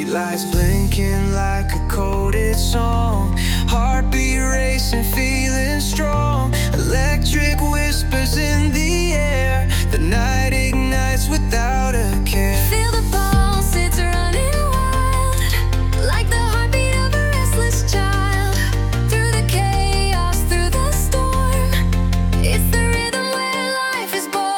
Streetlights blinking like a coded song. Heartbeat racing, feeling strong. Electric whispers in the air. The night ignites without a care. Feel the pulse, it's running wild, like the heartbeat of a restless child. Through the chaos, through the storm, it's the rhythm where life is born.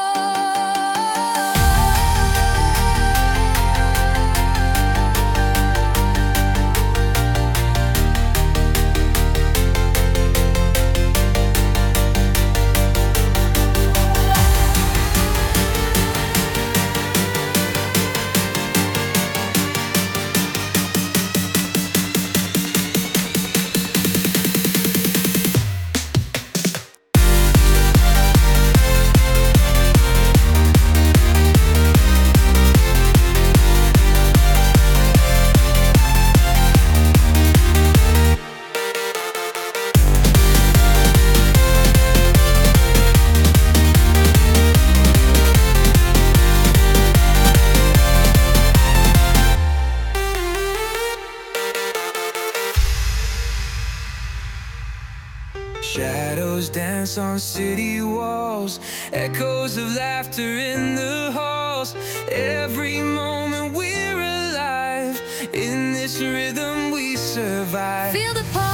Shadows dance on city walls, echoes of laughter in the halls. Every moment we're alive, in this rhythm we survive. Feel the pulse.